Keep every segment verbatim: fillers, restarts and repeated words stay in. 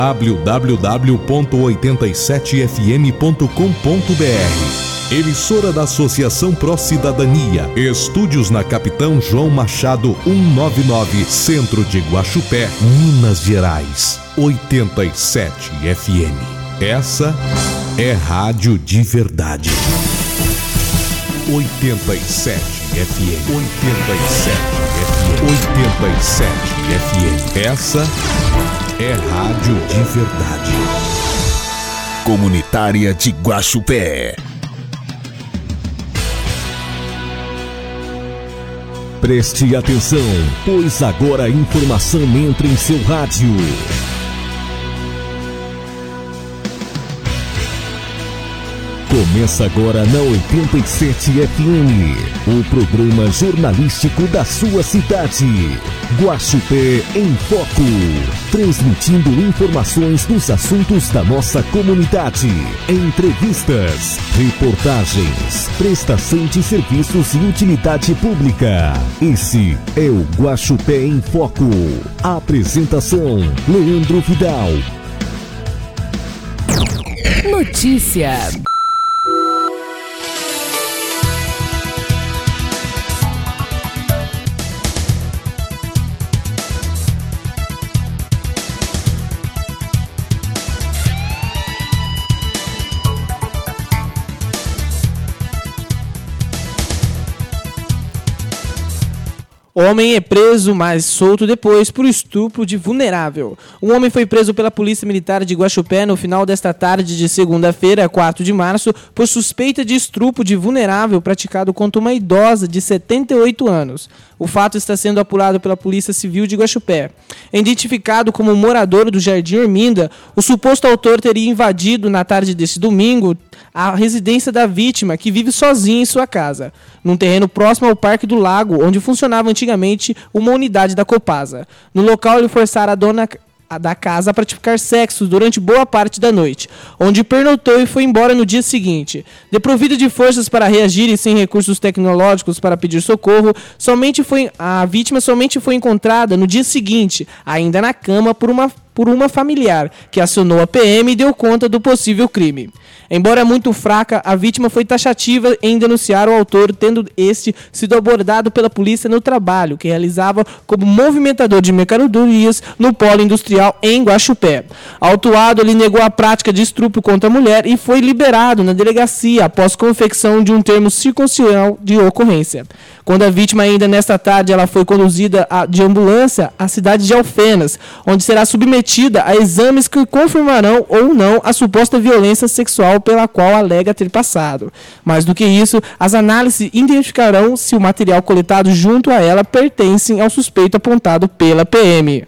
w w w ponto oitenta e sete f m ponto com ponto b r. Emissora da Associação Pró Cidadania. Estúdios na Capitão João Machado cento e noventa e nove, Centro de Guaxupé, Minas Gerais. oitenta e sete F M. Essa é rádio de verdade. oitenta e sete F M. oitenta e sete F M. oitenta e sete F M. Essa é rádio de verdade. Comunitária de Guaxupé. Preste atenção, pois agora a informação entra em seu rádio. Começa agora na oitenta e sete F M, o programa jornalístico da sua cidade. Guaxupé em Foco, transmitindo informações dos assuntos da nossa comunidade, entrevistas, reportagens, prestação de serviços e utilidade pública. Esse é o Guaxupé em Foco. Apresentação: Leandro Vidal. Notícia. Homem é preso, mas solto depois por estupro de vulnerável. Um homem foi preso pela Polícia Militar de Guaxupé no final desta tarde de segunda-feira, quatro de março, por suspeita de estupro de vulnerável praticado contra uma idosa de setenta e oito anos. O fato está sendo apurado pela Polícia Civil de Guaxupé. Identificado como morador do Jardim Erminda, o suposto autor teria invadido na tarde deste domingo a residência da vítima, que vive sozinha em sua casa, num terreno próximo ao Parque do Lago, onde funcionava antigamente uma unidade da Copasa. No local, ele forçara a dona da casa a praticar sexo durante boa parte da noite, onde pernotou e foi embora no dia seguinte. Desprovida de forças para reagir e sem recursos tecnológicos para pedir socorro, somente foi, a vítima somente foi encontrada no dia seguinte, ainda na cama, por uma por uma familiar, que acionou a P M e deu conta do possível crime. Embora muito fraca, a vítima foi taxativa em denunciar o autor, tendo este sido abordado pela polícia no trabalho, que realizava como movimentador de mercadorias no polo industrial em Guaxupé. Autuado, ele negou a prática de estupro contra a mulher e foi liberado na delegacia após confecção de um termo circunstancial de ocorrência. Quando a vítima, ainda nesta tarde, ela foi conduzida a, de ambulância à cidade de Alfenas, onde será submetida a exames que confirmarão ou não a suposta violência sexual pela qual alega ter passado. Mais do que isso, as análises identificarão se o material coletado junto a ela pertencem ao suspeito apontado pela P M.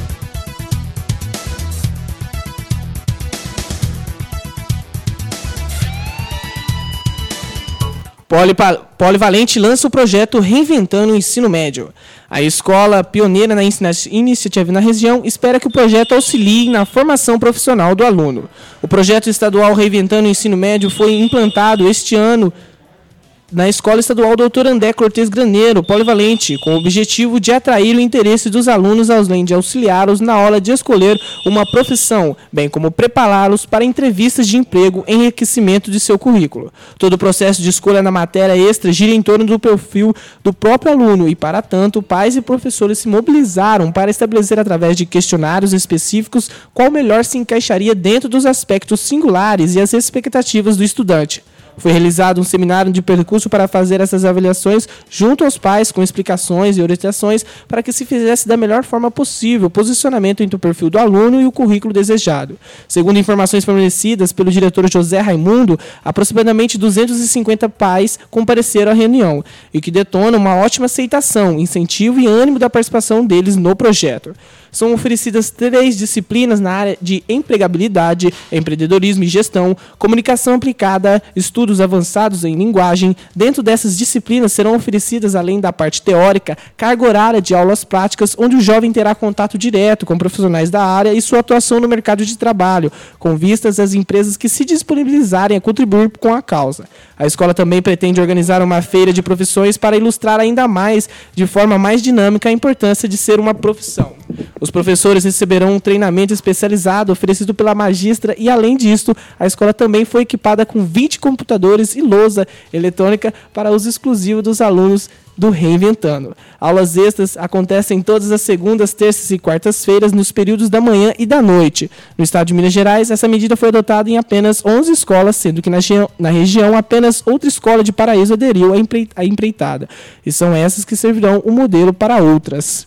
Polipa- Polivalente lança o projeto Reinventando o Ensino Médio. A escola pioneira na iniciativa na região espera que o projeto auxilie na formação profissional do aluno. O projeto estadual Reinventando o Ensino Médio foi implantado este ano na Escola Estadual doutor André Cortes Graneiro, Polivalente, com o objetivo de atrair o interesse dos alunos, além de auxiliá-los na hora de escolher uma profissão, bem como prepará-los para entrevistas de emprego e enriquecimento de seu currículo. Todo o processo de escolha na matéria extra gira em torno do perfil do próprio aluno e, para tanto, pais e professores se mobilizaram para estabelecer, através de questionários específicos, qual melhor se encaixaria dentro dos aspectos singulares e as expectativas do estudante. Foi realizado um seminário de percurso para fazer essas avaliações junto aos pais, com explicações e orientações para que se fizesse da melhor forma possível o posicionamento entre o perfil do aluno e o currículo desejado. Segundo informações fornecidas pelo diretor José Raimundo, aproximadamente duzentos e cinquenta pais compareceram à reunião, e que detona uma ótima aceitação, incentivo e ânimo da participação deles no projeto. São oferecidas três disciplinas na área de empregabilidade, empreendedorismo e gestão, comunicação aplicada, estudos avançados em linguagem. Dentro dessas disciplinas serão oferecidas, além da parte teórica, carga horária de aulas práticas, onde o jovem terá contato direto com profissionais da área e sua atuação no mercado de trabalho, com vistas às empresas que se disponibilizarem a contribuir com a causa. A escola também pretende organizar uma feira de profissões para ilustrar ainda mais, de forma mais dinâmica, a importância de ser uma profissão. Os professores receberão um treinamento especializado oferecido pela magistra e, além disso, a escola também foi equipada com vinte computadores e lousa eletrônica para uso exclusivo dos alunos do Reinventando. Aulas extras acontecem todas as segundas, terças e quartas-feiras nos períodos da manhã e da noite. No estado de Minas Gerais, essa medida foi adotada em apenas onze escolas, sendo que na, na região apenas outra escola de Paraíso aderiu à empreitada. E são essas que servirão o modelo para outras.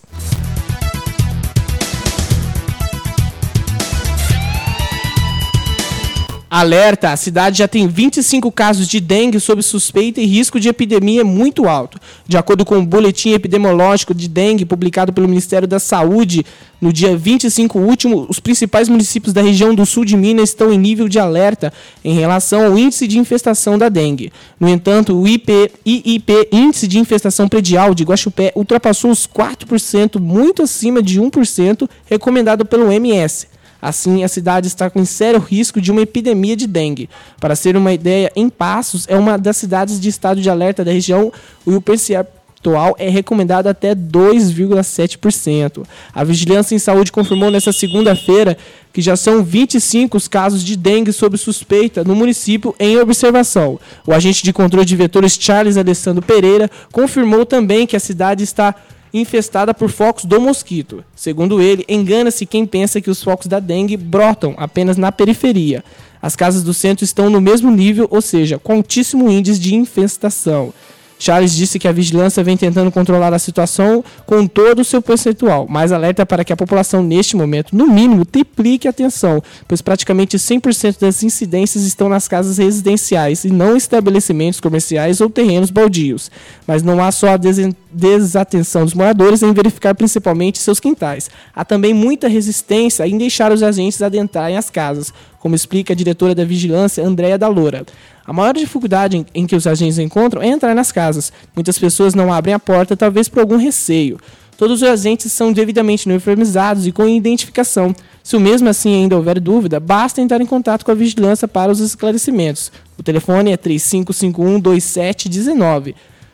Alerta, a cidade já tem vinte e cinco casos de dengue sob suspeita e risco de epidemia muito alto. De acordo com o boletim epidemiológico de dengue publicado pelo Ministério da Saúde, no dia vinte e cinco último, os principais municípios da região do sul de Minas estão em nível de alerta em relação ao índice de infestação da dengue. No entanto, o I P, I I P, Índice de Infestação Predial de Guaxupé, ultrapassou os quatro por cento, muito acima de um por cento, recomendado pelo M S. Assim, a cidade está com sério risco de uma epidemia de dengue. Para ser uma ideia, em Passos é uma das cidades de estado de alerta da região e o percentual é recomendado até dois vírgula sete por cento. A Vigilância em Saúde confirmou nesta segunda-feira que já são vinte e cinco os casos de dengue sob suspeita no município em observação. O agente de controle de vetores Charles Alessandro Pereira confirmou também que a cidade está infestada por focos do mosquito. Segundo ele, engana-se quem pensa que os focos da dengue brotam apenas na periferia. As casas do centro estão no mesmo nível, ou seja, com altíssimo índice de infestação. Charles disse que a vigilância vem tentando controlar a situação com todo o seu percentual, mas alerta para que a população, neste momento, no mínimo, triplique a atenção, pois praticamente cem por cento das incidências estão nas casas residenciais e não em estabelecimentos comerciais ou terrenos baldios. Mas não há só a des- desatenção dos moradores em verificar principalmente seus quintais. Há também muita resistência em deixar os agentes adentrarem as casas, como explica a diretora da Vigilância, Andréa Dalora. A maior dificuldade em, em que os agentes encontram é entrar nas casas. Muitas pessoas não abrem a porta, talvez por algum receio. Todos os agentes são devidamente uniformizados e com identificação. Se o mesmo assim ainda houver dúvida, basta entrar em contato com a vigilância para os esclarecimentos. O telefone é três cinco cinco um, dois sete um nove.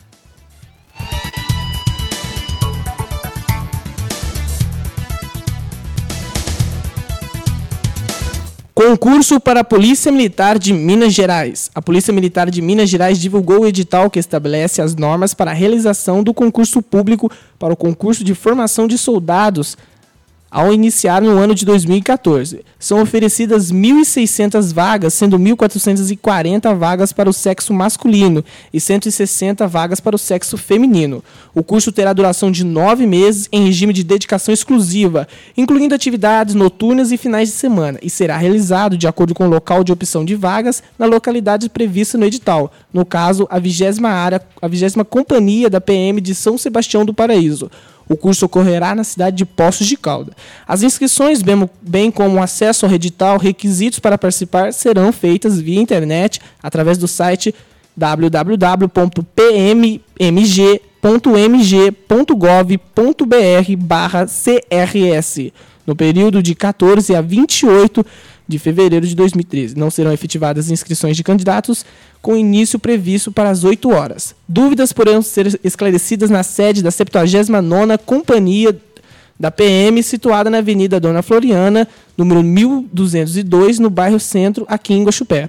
Concurso para a Polícia Militar de Minas Gerais. A Polícia Militar de Minas Gerais divulgou o edital que estabelece as normas para a realização do concurso público para o concurso de formação de soldados ao iniciar no ano de dois mil e catorze. São oferecidas mil e seiscentas vagas, sendo mil quatrocentas e quarenta vagas para o sexo masculino e cento e sessenta vagas para o sexo feminino. O curso terá duração de nove meses em regime de dedicação exclusiva, incluindo atividades noturnas e finais de semana, e será realizado de acordo com o local de opção de vagas na localidade prevista no edital, no caso, a vigésima área, a vigésima Companhia da P M de São Sebastião do Paraíso. O curso ocorrerá na cidade de Poços de Caldas. As inscrições, bem, bem como o acesso ao edital, requisitos para participar, serão feitas via internet através do site w w w ponto p m m g ponto m g ponto gov ponto b r barra c r s no período de quatorze a vinte e oito de fevereiro de dois mil e treze. Não serão efetivadas inscrições de candidatos com início previsto para as oito horas. Dúvidas poderão ser esclarecidas na sede da septuagésima nona Companhia da P M, situada na Avenida Dona Floriana, número mil duzentos e dois, no bairro Centro, aqui em Guaxupé.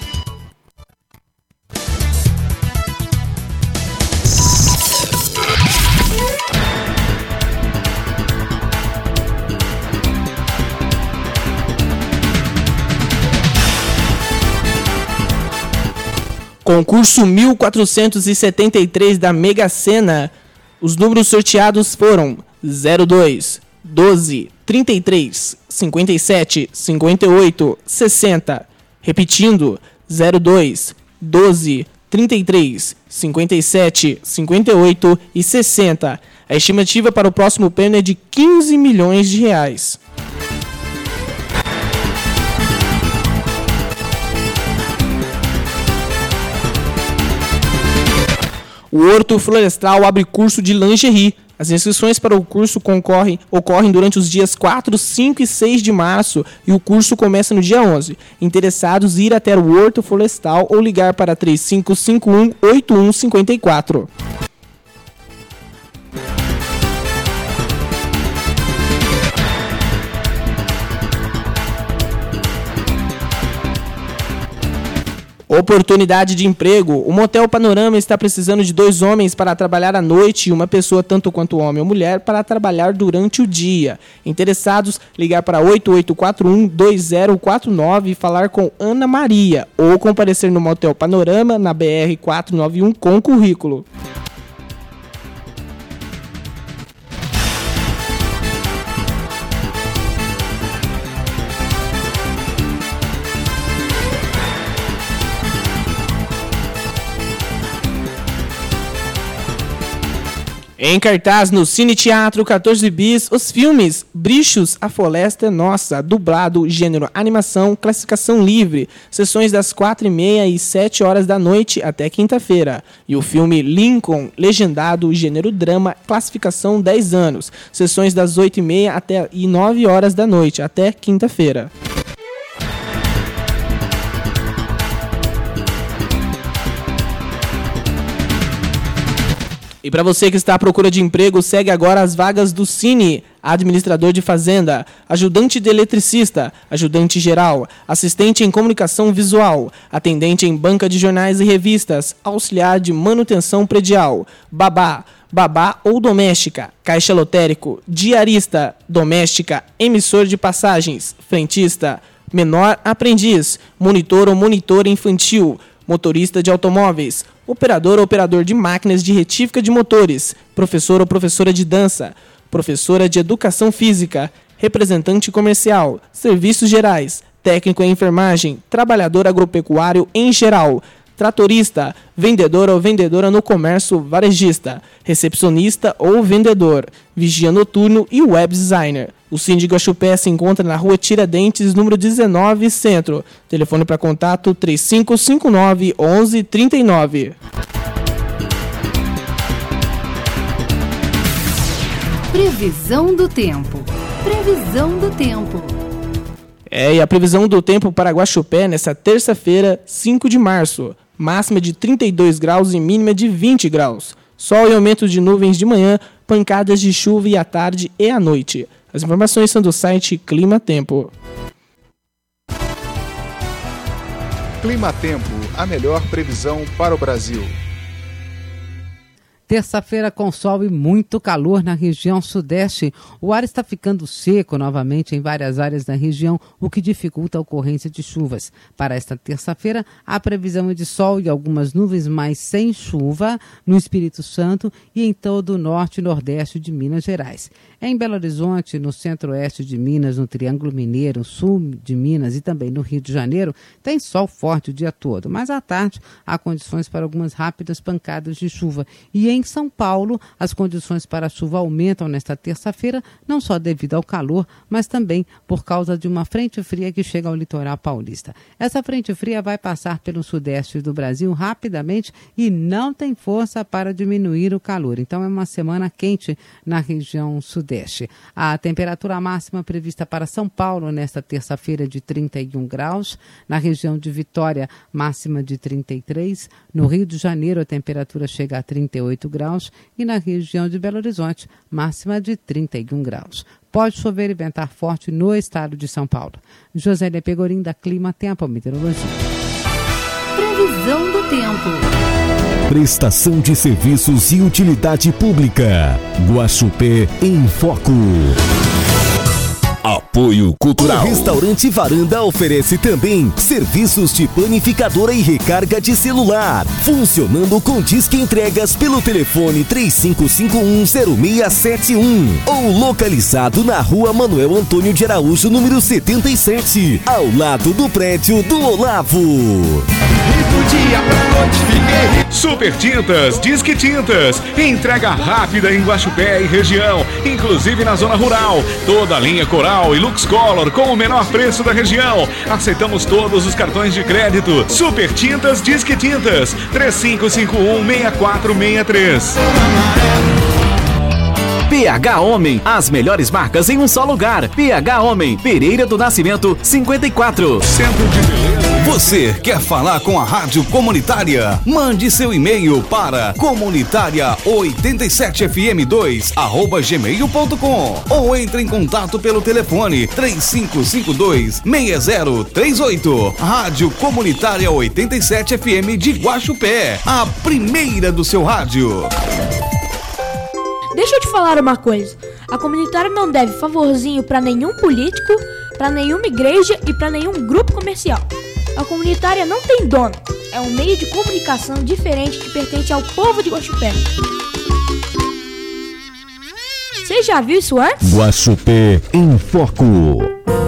Concurso mil quatrocentos e setenta e três da Mega Sena. Os números sorteados foram zero dois, doze, trinta e três, cinquenta e sete, cinquenta e oito, sessenta. Repetindo, zero dois, doze, trinta e três, cinquenta e sete, cinquenta e oito e sessenta. A estimativa para o próximo prêmio é de quinze milhões de reais. O Horto Florestal abre curso de lingerie. As inscrições para o curso concorrem, ocorrem durante os dias quatro, cinco e seis de março e o curso começa no dia onze. Interessados, ir até o Horto Florestal ou ligar para três cinco cinco um, oito um cinco quatro. Oportunidade de emprego. O Motel Panorama está precisando de dois homens para trabalhar à noite e uma pessoa, tanto quanto homem ou mulher, para trabalhar durante o dia. Interessados, ligar para oito oito quatro um, dois zero quatro nove e falar com Ana Maria ou comparecer no Motel Panorama na B R quatrocentos e noventa e um com currículo. Em cartaz no Cine Teatro quatorze bis, os filmes Bichos, A Floresta é Nossa, dublado, gênero animação, classificação livre, sessões das quatro e meia e sete horas da noite até quinta-feira. E o filme Lincoln, legendado, gênero drama, classificação dez anos, sessões das oito e meia até e nove horas da noite até quinta-feira. E para você que está à procura de emprego, segue agora as vagas do Cine: administrador de fazenda, ajudante de eletricista, ajudante geral, assistente em comunicação visual, atendente em banca de jornais e revistas, auxiliar de manutenção predial, babá, babá ou doméstica, caixa lotérico, diarista, doméstica, emissor de passagens, frentista, menor aprendiz, monitor ou monitora infantil, motorista de automóveis, operador ou operador de máquinas de retífica de motores, professor ou professora de dança, professora de educação física, representante comercial, serviços gerais, técnico em enfermagem, trabalhador agropecuário em geral, tratorista, vendedor ou vendedora no comércio varejista, recepcionista ou vendedor, vigia noturno e web designer. O Cine de Guaxupé se encontra na rua Tiradentes, número dezenove, Centro. Telefone para contato três cinco cinco nove, onze trinta e nove. Previsão do tempo. Previsão do tempo. É, e a previsão do tempo para Guaxupé nessa terça-feira, cinco de março. Máxima de trinta e dois graus e mínima de vinte graus. Sol e aumento de nuvens de manhã, pancadas de chuva e à tarde e à noite. As informações são do site Clima Tempo. Clima Tempo, a melhor previsão para o Brasil. Terça-feira com sol e muito calor na região sudeste. O ar está ficando seco novamente em várias áreas da região, o que dificulta a ocorrência de chuvas. Para esta terça-feira, a previsão é de sol e algumas nuvens, mas sem chuva no Espírito Santo e em todo o norte e nordeste de Minas Gerais. Em Belo Horizonte, no centro-oeste de Minas, no Triângulo Mineiro, sul de Minas e também no Rio de Janeiro, tem sol forte o dia todo, mas à tarde há condições para algumas rápidas pancadas de chuva. E em Em São Paulo, as condições para a chuva aumentam nesta terça-feira, não só devido ao calor, mas também por causa de uma frente fria que chega ao litoral paulista. Essa frente fria vai passar pelo sudeste do Brasil rapidamente e não tem força para diminuir o calor. Então é uma semana quente na região sudeste. A temperatura máxima prevista para São Paulo nesta terça-feira é de trinta e um graus, na região de Vitória, máxima de trinta e três, no Rio de Janeiro a temperatura chega a trinta e oito graus e na região de Belo Horizonte, máxima de trinta e um graus. Pode chover e ventar forte no estado de São Paulo. Josélia Pegorim, da Clima Tempo Meteorologia. Previsão do tempo. Prestação de serviços e utilidade pública. Guaxupé em Foco. Apoio Cultural. O Restaurante Varanda oferece também serviços de panificadora e recarga de celular, funcionando com disque entregas pelo telefone três cinco cinco um, zero seis sete um ou localizado na rua Manuel Antônio de Araújo, número setenta e sete, ao lado do prédio do Olavo. Super Tintas, Disque Tintas, entrega rápida em Guaxupé e região, inclusive na zona rural. Toda a linha Coral e Lux Color com o menor preço da região. Aceitamos todos os cartões de crédito. Super Tintas, Disque Tintas, três cinco cinco um, seis quatro seis três. P H Homem, as melhores marcas em um só lugar. P H Homem, Pereira do Nascimento, cinquenta e quatro. Centro de Beleza. Você quer falar com a Rádio Comunitária? Mande seu e-mail para comunitária oitenta e sete f m dois arroba gmail ponto com ou entre em contato pelo telefone três cinco cinco dois, seis zero três oito. Rádio Comunitária oitenta e sete F M de Guaxupé, a primeira do seu rádio. Deixa eu te falar uma coisa. A comunitária não deve favorzinho para nenhum político, para nenhuma igreja e para nenhum grupo comercial. A comunitária não tem dono. É um meio de comunicação diferente que pertence ao povo de Guaxupé. Você já viu isso antes? Guaxupé em Foco.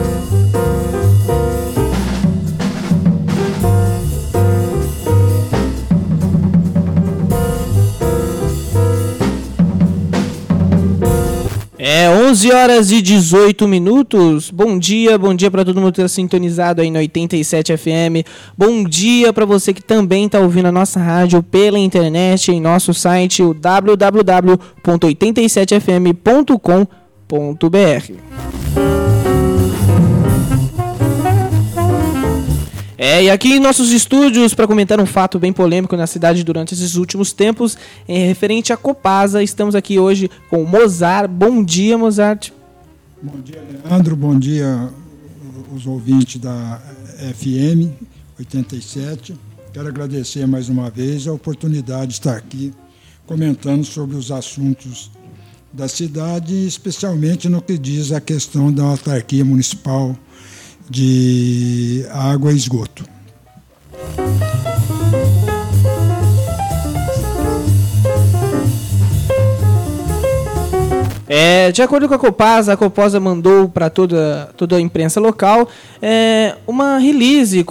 É onze horas e dezoito minutos. Bom dia, bom dia para todo mundo que está sintonizado aí no oitenta e sete F M. Bom dia para você que também está ouvindo a nossa rádio pela internet em nosso site, o w w w ponto oitenta e sete f m ponto com ponto b r. É, e aqui em nossos estúdios, para comentar um fato bem polêmico na cidade durante esses últimos tempos, é, referente à Copasa, estamos aqui hoje com o Mozart. Bom dia, Mozart. Bom dia, Leandro. Bom dia, os ouvintes da F M oitenta e sete. Quero agradecer mais uma vez a oportunidade de estar aqui comentando sobre os assuntos da cidade, especialmente no que diz a questão da autarquia municipal de água e esgoto. É, de acordo com a Copasa, a Copasa mandou para toda, toda a imprensa local é, uma release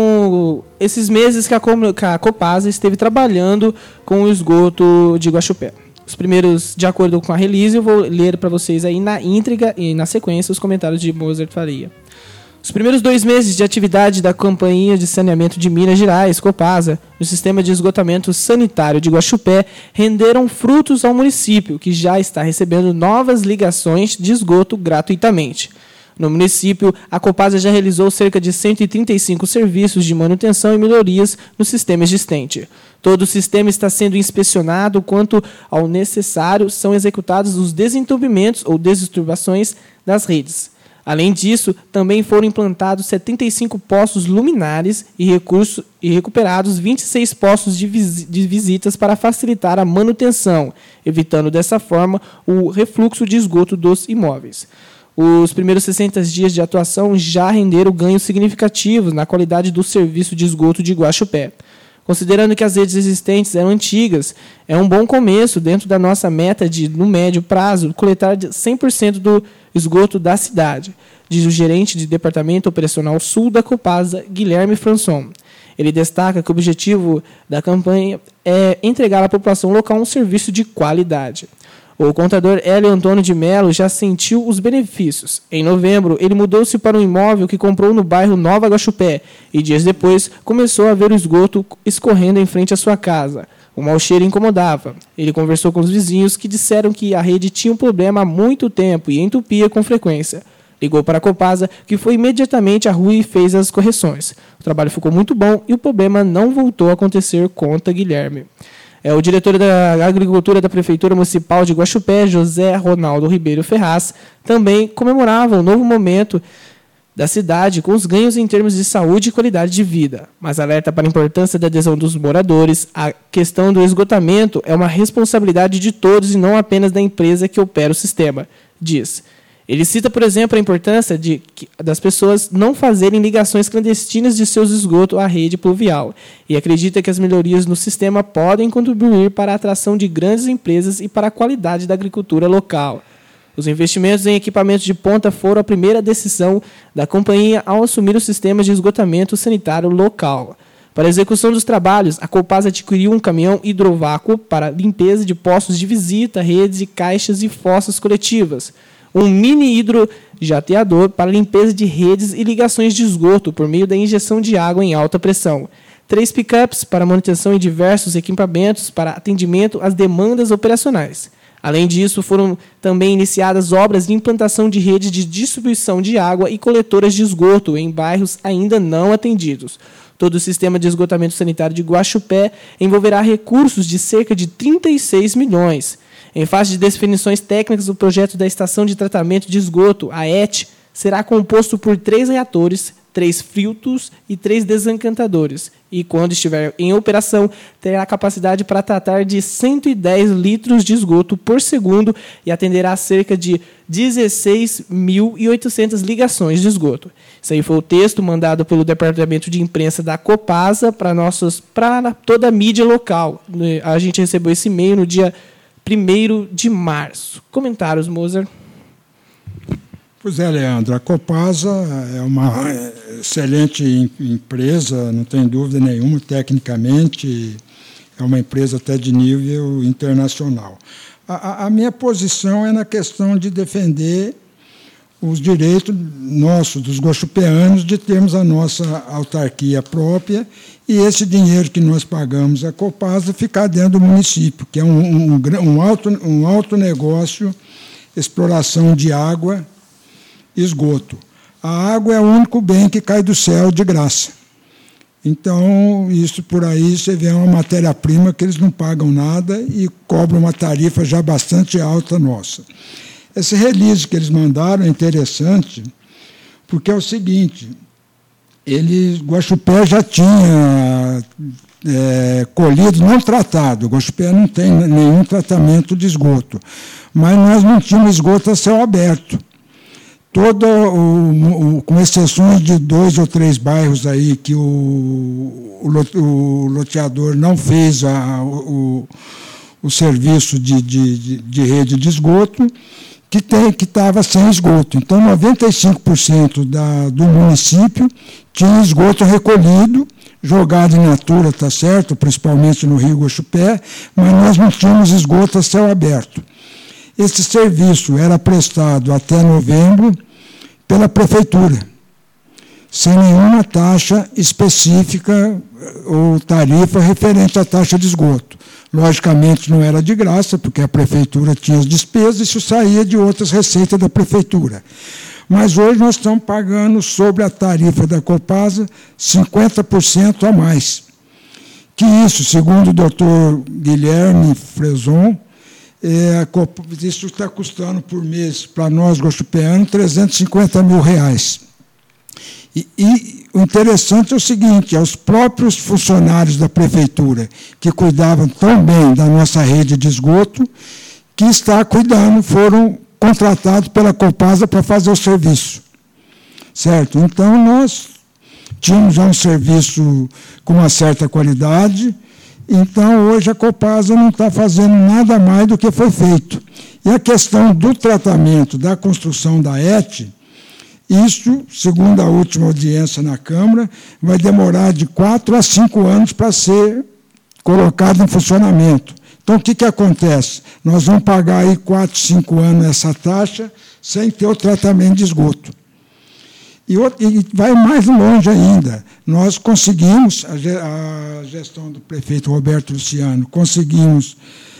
com esses meses que a, que a Copasa esteve trabalhando com o esgoto de Guaxupé. Os primeiros, de acordo com a release, eu vou ler para vocês aí na íntegra e na sequência os comentários de Mozart Faria. Os primeiros dois meses de atividade da Companhia de Saneamento de Minas Gerais, Copasa, no sistema de esgotamento sanitário de Guaxupé, renderam frutos ao município, que já está recebendo novas ligações de esgoto gratuitamente. No município, a Copasa já realizou cerca de cento e trinta e cinco serviços de manutenção e melhorias no sistema existente. Todo o sistema está sendo inspecionado quanto ao necessário, são executados os desentupimentos ou desturbações das redes. Além disso, também foram implantados setenta e cinco postos luminares e, recurso, e recuperados vinte e seis postos de, vis, de visitas para facilitar a manutenção, evitando dessa forma o refluxo de esgoto dos imóveis. Os primeiros sessenta dias de atuação já renderam ganhos significativos na qualidade do serviço de esgoto de Guaxupé. Considerando que as redes existentes eram antigas, é um bom começo dentro da nossa meta de, no médio prazo, coletar cem por cento do esgoto da cidade, diz o gerente de Departamento Operacional Sul da Copasa, Guilherme Françon. Ele destaca que o objetivo da campanha é entregar à população local um serviço de qualidade. O contador Hélio Antônio de Melo já sentiu os benefícios. Em novembro, ele mudou-se para um imóvel que comprou no bairro Nova Guaxupé e dias depois começou a ver o esgoto escorrendo em frente à sua casa. O mau cheiro incomodava. Ele conversou com os vizinhos que disseram que a rede tinha um problema há muito tempo e entupia com frequência. Ligou para a Copasa, que foi imediatamente à rua e fez as correções. O trabalho ficou muito bom e o problema não voltou a acontecer, conta Guilherme. É, o diretor da Agricultura da Prefeitura Municipal de Guaxupé, José Ronaldo Ribeiro Ferraz, também comemorava o novo momento da cidade com os ganhos em termos de saúde e qualidade de vida, mas alerta para a importância da adesão dos moradores. A questão do esgotamento é uma responsabilidade de todos e não apenas da empresa que opera o sistema, diz. Ele cita, por exemplo, a importância de, das pessoas não fazerem ligações clandestinas de seus esgotos à rede pluvial e acredita que as melhorias no sistema podem contribuir para a atração de grandes empresas e para a qualidade da agricultura local. Os investimentos em equipamentos de ponta foram a primeira decisão da companhia ao assumir o sistema de esgotamento sanitário local. Para a execução dos trabalhos, a Copasa adquiriu um caminhão hidrovácuo para limpeza de postos de visita, redes e caixas e fossas coletivas, um mini hidrojateador para limpeza de redes e ligações de esgoto por meio da injeção de água em alta pressão, três pickups para manutenção e diversos equipamentos para atendimento às demandas operacionais. Além disso, foram também iniciadas obras de implantação de rede de distribuição de água e coletoras de esgoto em bairros ainda não atendidos. Todo o sistema de esgotamento sanitário de Guaxupé envolverá recursos de cerca de trinta e seis milhões. Em fase de definições técnicas, o projeto da Estação de Tratamento de Esgoto, a E T, será composto por três reatores, três filtros e três desencantadores. E, quando estiver em operação, terá capacidade para tratar de cento e dez litros de esgoto por segundo e atenderá a cerca de dezesseis mil e oitocentas ligações de esgoto. Isso aí foi o texto mandado pelo Departamento de Imprensa da Copasa para nossos, para toda a mídia local. A gente recebeu esse e-mail no dia primeiro de março. Comentários, Moser? Pois é, Leandro, a Copasa é uma excelente empresa, não tem dúvida nenhuma, tecnicamente é uma empresa até de nível internacional. A, a minha posição é na questão de defender os direitos nossos, dos guaxupeanos, de termos a nossa autarquia própria e esse dinheiro que nós pagamos à Copasa ficar dentro do município, que é um, um, um, alto, um alto negócio, exploração de água, esgoto. A água é o único bem que cai do céu de graça. Então, isso por aí, você vê uma matéria-prima que eles não pagam nada e cobram uma tarifa já bastante alta nossa. Esse release que eles mandaram é interessante, porque é o seguinte, eles, Guaxupé já tinha é, colhido, não tratado, Guaxupé não tem nenhum tratamento de esgoto, mas nós não tínhamos esgoto a céu aberto. Todo o, o, com exceções de dois ou três bairros aí que o, o, o loteador não fez a, o, o serviço de, de, de rede de esgoto, que que estava sem esgoto. Então, noventa e cinco por cento da, do município tinha esgoto recolhido, jogado em natura, está certo, principalmente no Rio Guaxupé, mas nós não tínhamos esgoto a céu aberto. Esse serviço era prestado até novembro pela prefeitura, sem nenhuma taxa específica ou tarifa referente à taxa de esgoto. Logicamente, não era de graça, porque a prefeitura tinha as despesas e isso saía de outras receitas da prefeitura. Mas hoje nós estamos pagando sobre a tarifa da Copasa cinquenta por cento a mais. Que isso, segundo o doutor Guilherme Frezon, É, isso está custando por mês, para nós, guaxupeanos, trezentos e cinquenta mil reais. E, e o interessante é o seguinte, é os próprios funcionários da prefeitura, que cuidavam tão bem da nossa rede de esgoto, que está cuidando, foram contratados pela Copasa para fazer o serviço. Certo? Então, nós tínhamos já um serviço com uma certa qualidade. Então, hoje a Copasa não está fazendo nada mais do que foi feito. E a questão do tratamento, da construção da E T, isso, segundo a última audiência na Câmara, vai demorar de quatro a cinco anos para ser colocado em funcionamento. Então, o que, que acontece? Nós vamos pagar aí quatro, cinco anos essa taxa sem ter o tratamento de esgoto. E, e vai mais longe ainda. Nós conseguimos, a gestão do prefeito Roberto Luciano, conseguimos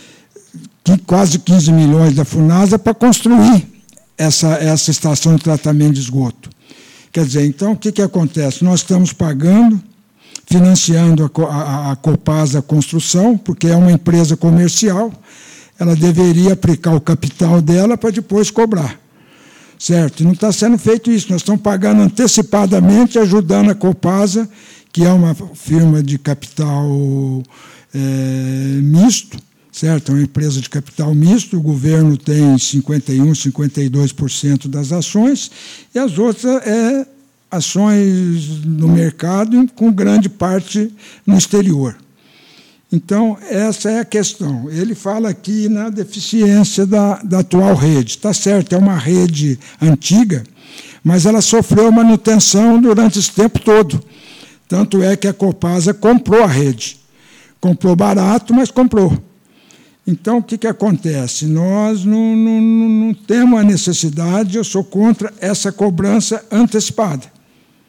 quase quinze milhões da FUNASA para construir essa, essa estação de tratamento de esgoto. Quer dizer, então, o que, que acontece? Nós estamos pagando, financiando a, a, a Copasa Construção, porque é uma empresa comercial, ela deveria aplicar o capital dela para depois cobrar. Certo? E não está sendo feito isso. Nós estamos pagando antecipadamente, ajudando a Copasa, que é uma firma de capital é, misto, certo? É uma empresa de capital misto, o governo tem cinquenta e um por cento, cinquenta e dois por cento das ações, e as outras é ações no mercado, com grande parte no exterior. Então, essa é a questão. Ele fala aqui na deficiência da, da atual rede. Está certo, é uma rede antiga, mas ela sofreu manutenção durante esse tempo todo. Tanto é que a Copasa comprou a rede. Comprou barato, mas comprou. Então, o que, que acontece? Nós não, não, não temos a necessidade, eu sou contra essa cobrança antecipada.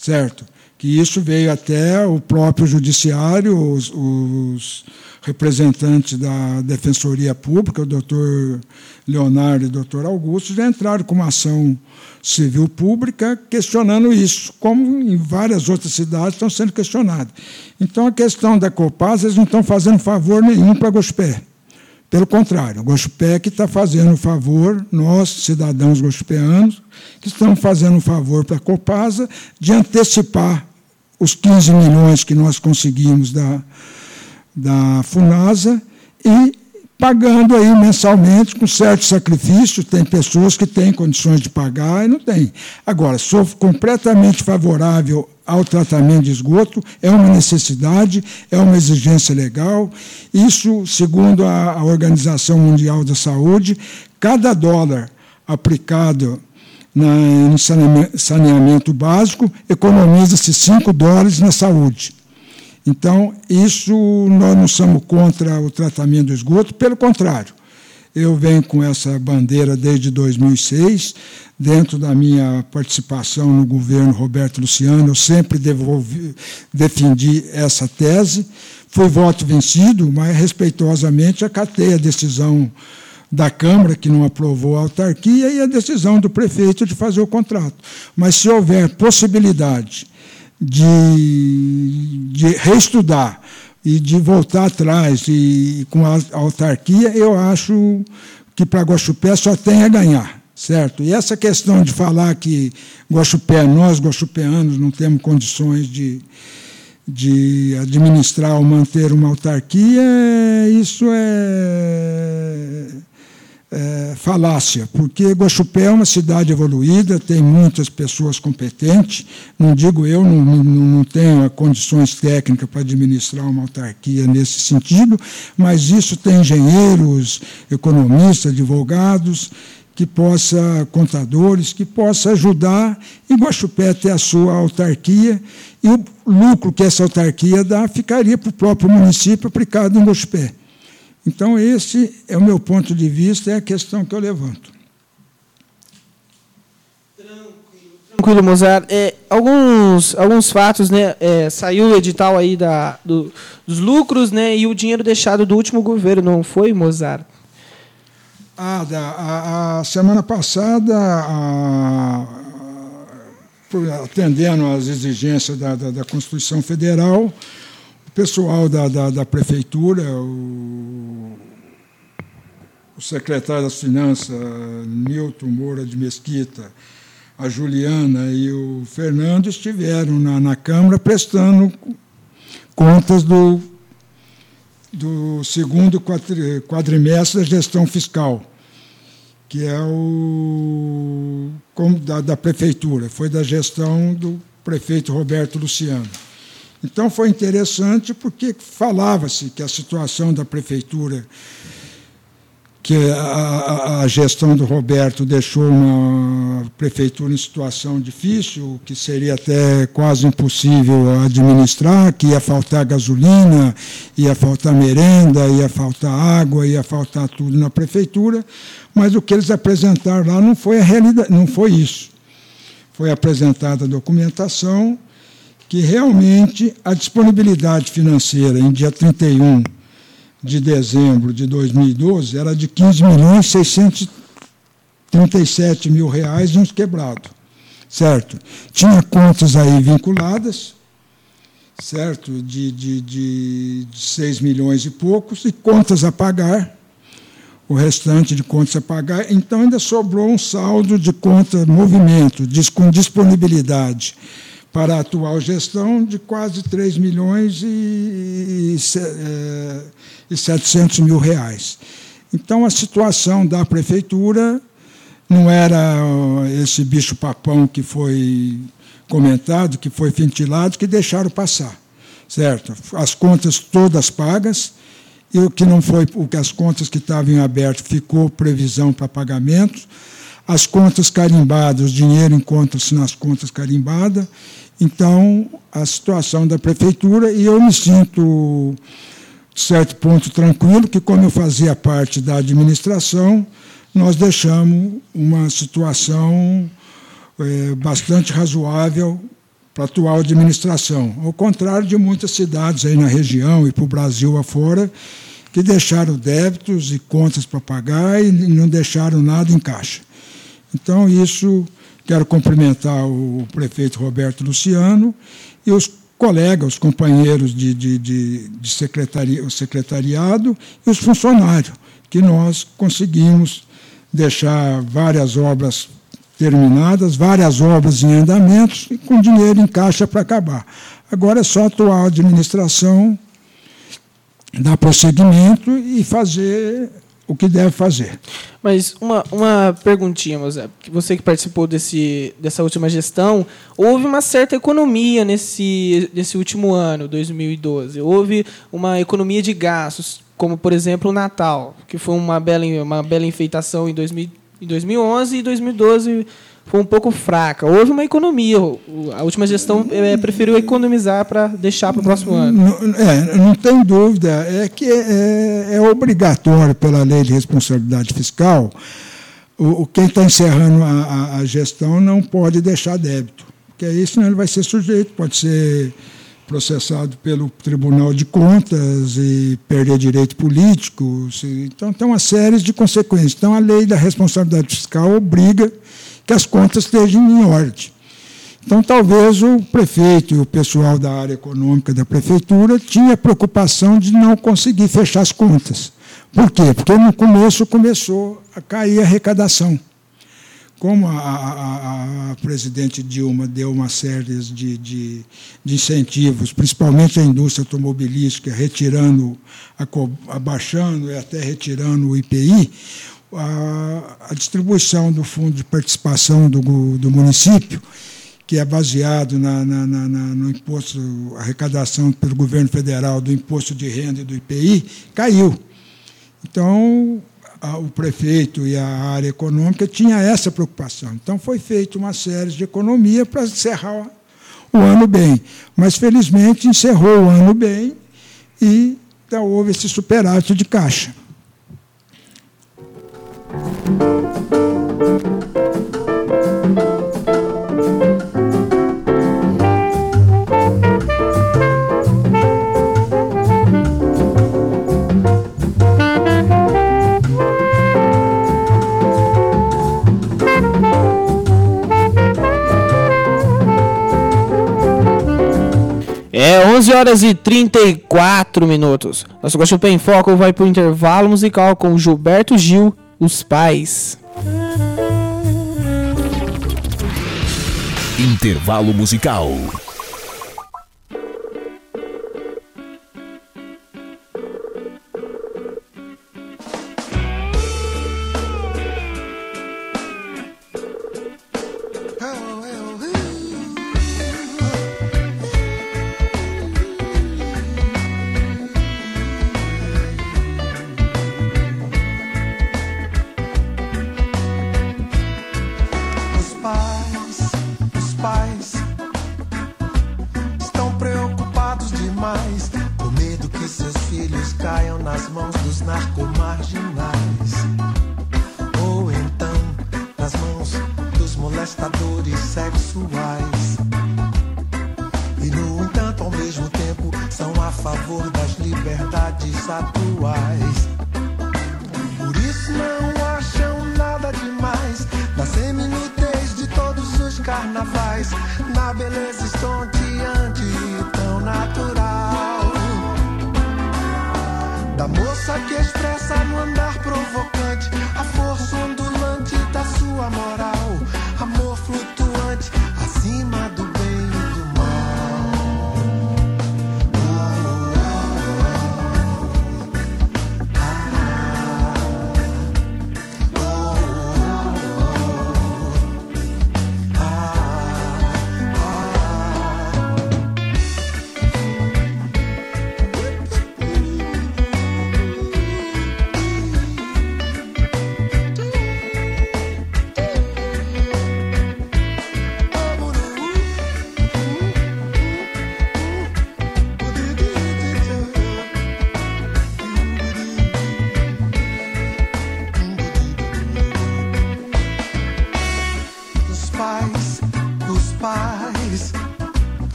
certo? Que isso veio até o próprio judiciário, os, os representantes da Defensoria Pública, o doutor Leonardo e o doutor Augusto, já entraram com uma ação civil pública questionando isso, como em várias outras cidades estão sendo questionadas. Então, a questão da Copasa, eles não estão fazendo favor nenhum para Guaxupé. Pelo contrário, o Guaxupé que está fazendo favor, nós, cidadãos guaxupeanos, que estamos fazendo um favor para a Copasa de antecipar os quinze milhões que nós conseguimos da, da FUNASA e pagando aí mensalmente com certo sacrifício. Tem pessoas que têm condições de pagar e não têm. Agora, sou completamente favorável ao tratamento de esgoto, é uma necessidade, é uma exigência legal. Isso, segundo a, a Organização Mundial da Saúde, cada dólar aplicado Na, no saneamento básico, economiza-se cinco dólares na saúde. Então, isso nós não somos contra o tratamento do esgoto, pelo contrário. Eu venho com essa bandeira desde dois mil e seis, dentro da minha participação no governo Roberto Luciano, eu sempre devolvi, defendi essa tese, fui voto vencido, mas respeitosamente acatei a decisão da Câmara, que não aprovou a autarquia, e a decisão do prefeito de fazer o contrato. Mas, se houver possibilidade de, de reestudar e de voltar atrás e, com a autarquia, eu acho que para Guaxupé só tem a ganhar, certo? E essa questão de falar que Guaxupé, nós, guaxupeanos, não temos condições de, de administrar ou manter uma autarquia, isso é... É, falácia, porque Guaxupé é uma cidade evoluída, tem muitas pessoas competentes, não digo eu, não, não, não tenho condições técnicas para administrar uma autarquia nesse sentido, mas isso tem engenheiros, economistas, advogados, que possa, contadores, que possa ajudar em Guaxupé ter a sua autarquia, e o lucro que essa autarquia dá ficaria para o próprio município aplicado em Guaxupé. Então, esse é o meu ponto de vista, é a questão que eu levanto. Tranquilo, Mozart. É, alguns, alguns fatos, né? É, saiu o edital aí da, do, dos lucros, né? E o dinheiro deixado do último governo, não foi, Mozart? Ah, da, a, a semana passada, a, a, atendendo às exigências da, da, da Constituição Federal, o pessoal da, da, da Prefeitura, o, o secretário das Finanças, Nilton Moura de Mesquita, a Juliana e o Fernando estiveram na, na Câmara prestando contas do, do segundo quadrimestre da gestão fiscal, que é o como da, da Prefeitura, foi da gestão do prefeito Roberto Luciano. Então, foi interessante porque falava-se que a situação da Prefeitura, que a, a gestão do Roberto deixou uma Prefeitura em situação difícil, que seria até quase impossível administrar, que ia faltar gasolina, ia faltar merenda, ia faltar água, ia faltar tudo na Prefeitura, mas o que eles apresentaram lá não foi a realidade, não foi isso. Foi apresentada a documentação que realmente a disponibilidade financeira em dia trinta e um de dezembro de dois mil e doze era de quinze milhões seiscentos e trinta e sete mil reais e uns quebrados, certo? Tinha contas aí vinculadas, certo? De, de, de, de seis milhões e poucos, e contas a pagar, o restante de contas a pagar, então ainda sobrou um saldo de conta movimento, com disponibilidade para a atual gestão de quase três milhões e setecentos mil reais. Então, a situação da Prefeitura não era esse bicho-papão que foi comentado, que foi ventilado, que deixaram passar, certo? As contas todas pagas, e o que não foi, o que as contas que estavam em aberto ficou previsão para pagamento, as contas carimbadas, o dinheiro encontra-se nas contas carimbadas. Então, a situação da Prefeitura, e eu me sinto, de certo ponto, tranquilo, que, como eu fazia parte da administração, nós deixamos uma situação é, bastante razoável para a atual administração, ao contrário de muitas cidades aí na região e para o Brasil afora, que deixaram débitos e contas para pagar e não deixaram nada em caixa. Então, isso, quero cumprimentar o prefeito Roberto Luciano e os colegas, os companheiros de, de, de, de secretaria, o secretariado e os funcionários, que nós conseguimos deixar várias obras terminadas, várias obras em andamentos e com dinheiro em caixa para acabar. Agora é só a atual administração dar prosseguimento e fazer o que deve fazer. Mas uma, uma perguntinha, Mosé, que você que participou desse, dessa última gestão, houve uma certa economia nesse, nesse último ano, dois mil e doze. Houve uma economia de gastos, como, por exemplo, o Natal, que foi uma bela, uma bela enfeitação em, dois mil, em dois mil e onze e dois mil e doze foi um pouco fraca. Houve uma economia. A última gestão é, preferiu economizar para deixar para o próximo ano. Não, é, não tem dúvida. É que é, é obrigatório pela lei de responsabilidade fiscal, o, quem está encerrando a, a, a gestão não pode deixar débito. Porque aí, senão ele vai ser sujeito, pode ser processado pelo Tribunal de Contas e perder direito político. Então, tem uma série de consequências. Então, a lei da responsabilidade fiscal obriga que as contas estejam em ordem. Então, talvez o prefeito e o pessoal da área econômica da prefeitura tinha preocupação de não conseguir fechar as contas. Por quê? Porque no começo começou a cair a arrecadação. Como a, a, a presidente Dilma deu uma série de, de, de incentivos, principalmente a indústria automobilística, retirando, abaixando e até retirando o I P I, a, a distribuição do fundo de participação do, do município, que é baseado na, na, na, no imposto, arrecadação pelo governo federal do imposto de renda e do I P I, caiu. Então, o prefeito e a área econômica tinham essa preocupação. Então, foi feita uma série de economia para encerrar o ano bem. Mas, felizmente, encerrou o ano bem e então, houve esse superávit de caixa. É onze horas e trinta e quatro minutos. Nosso Guaxupé em Foco vai para o intervalo musical com Gilberto Gil, Os Pais. Intervalo musical.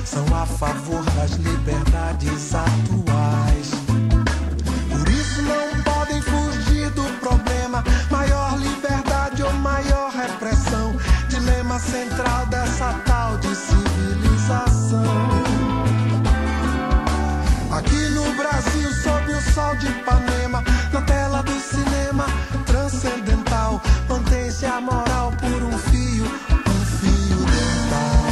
são a favor das liberdades atuais. Por isso não podem fugir do problema, maior liberdade ou maior repressão, dilema central dessa tal de civilização. Aqui no Brasil, sob o sol de Ipanema, na tela do cinema transcendental, mantém-se a moral por um fio, um fio dental.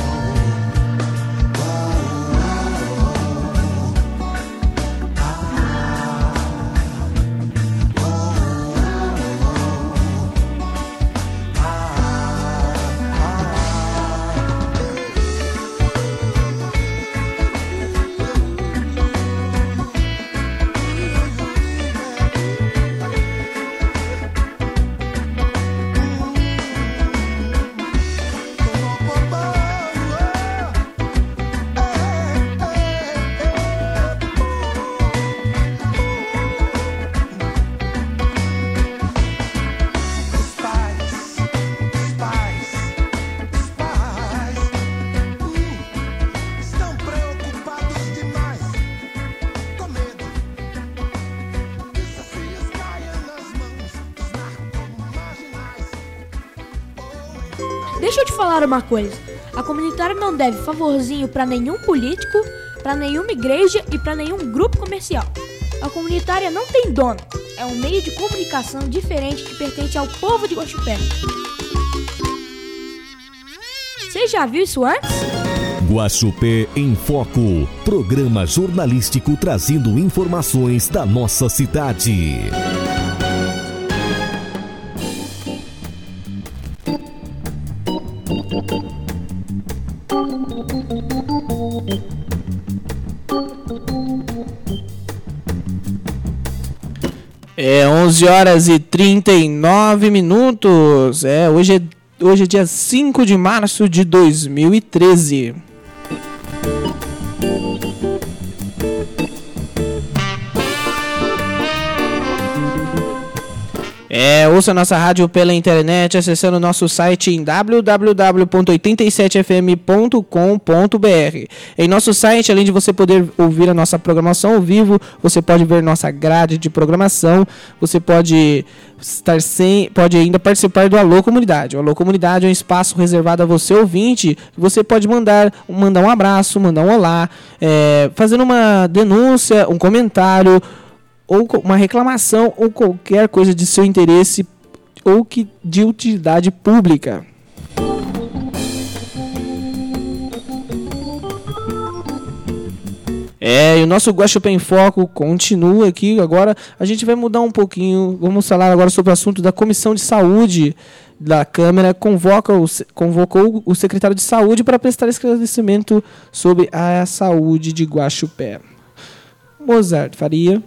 Deixa eu te falar uma coisa. A comunitária não deve favorzinho pra nenhum político, pra nenhuma igreja e pra nenhum grupo comercial. A comunitária não tem dono. É um meio de comunicação diferente que pertence ao povo de Guaxupé. Você já viu isso antes? Guaxupé em Foco, programa jornalístico trazendo informações da nossa cidade. É onze horas e trinta e nove minutos. É, hoje é, hoje é dia cinco de março de dois mil e treze. É, ouça nossa rádio pela internet acessando nosso site em w w w ponto oitenta e sete f m ponto com ponto b r. Em nosso site, além de você poder ouvir a nossa programação ao vivo, você pode ver nossa grade de programação, você pode estar sem, pode ainda participar do Alô Comunidade. O Alô Comunidade é um espaço reservado a você ouvinte, você pode mandar, mandar um abraço, mandar um olá, é, fazendo uma denúncia, um comentário, ou uma reclamação, ou qualquer coisa de seu interesse ou que de utilidade pública. É, e o nosso Guaxupé em Foco continua aqui. Agora a gente vai mudar um pouquinho. Vamos falar agora sobre o assunto da Comissão de Saúde da Câmara. Convoca o, convocou o secretário de Saúde para prestar esclarecimento sobre a saúde de Guaxupé. Mozart Faria.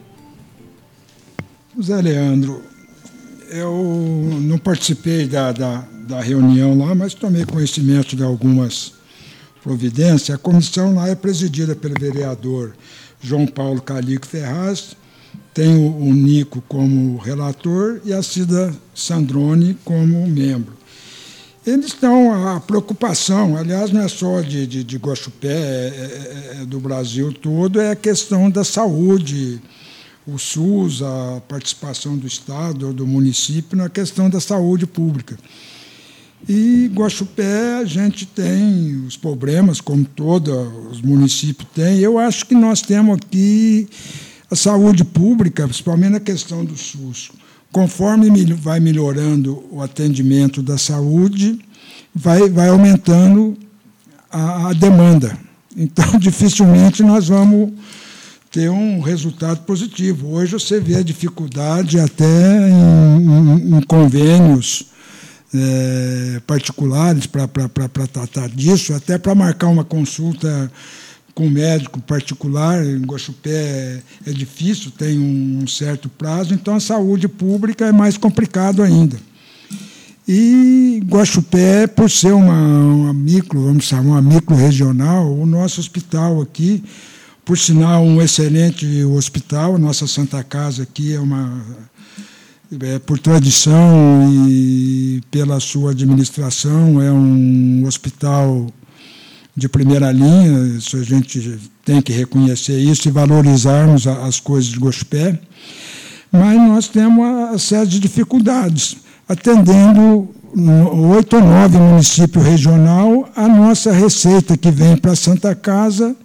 Zé Leandro, eu não participei da, da, da reunião lá, mas tomei conhecimento de algumas providências. A comissão lá é presidida pelo vereador João Paulo Calico Ferraz, tem o, o Nico como relator e a Cida Sandrone como membro. Eles estão, a preocupação, aliás, não é só de, de, de Guaxupé, é, é do Brasil todo, é a questão da saúde, o SUS, a participação do Estado, do município na questão da saúde pública. E Guaxupé, a gente tem os problemas, como todos os municípios têm. Eu acho que nós temos aqui a saúde pública, principalmente na questão do SUS. Conforme vai melhorando o atendimento da saúde, vai, vai aumentando a, a demanda. Então, dificilmente nós vamos ter um resultado positivo. Hoje você vê a dificuldade até em, em, em convênios é, particulares para tratar disso, até para marcar uma consulta com um médico particular. Em Guaxupé é, é difícil, tem um, um certo prazo, então a saúde pública é mais complicado ainda. E Guaxupé, por ser uma, uma micro, vamos chamar, uma micro regional, o nosso hospital aqui, por sinal, um excelente hospital. Nossa Santa Casa aqui é uma, é, por tradição e pela sua administração, é um hospital de primeira linha, isso a gente tem que reconhecer isso e valorizarmos as coisas de Guaxupé, mas nós temos uma série de dificuldades, atendendo oito ou nove municípios regional, a nossa receita que vem para a Santa Casa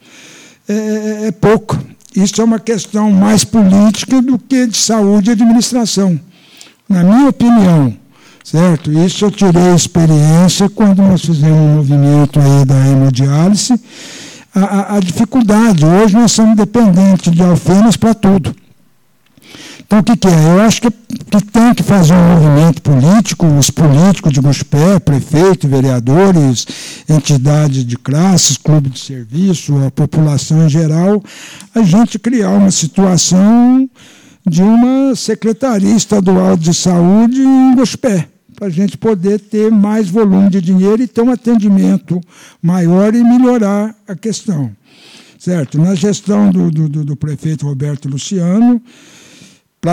é, é pouco. Isso é uma questão mais política do que de saúde e administração, na minha opinião. Certo? Isso eu tirei experiência quando nós fizemos um movimento aí da hemodiálise. A, a, a dificuldade, hoje nós somos dependentes de Alfenas para tudo. Então, o que, que é? Eu acho que, que tem que fazer um movimento político, os políticos de Guaxupé, prefeito, vereadores, entidades de classes, clube de serviço, a população em geral, a gente criar uma situação de uma Secretaria Estadual de Saúde em Guaxupé, para a gente poder ter mais volume de dinheiro e ter um atendimento maior e melhorar a questão. Certo? Na gestão do, do, do prefeito Roberto Luciano, para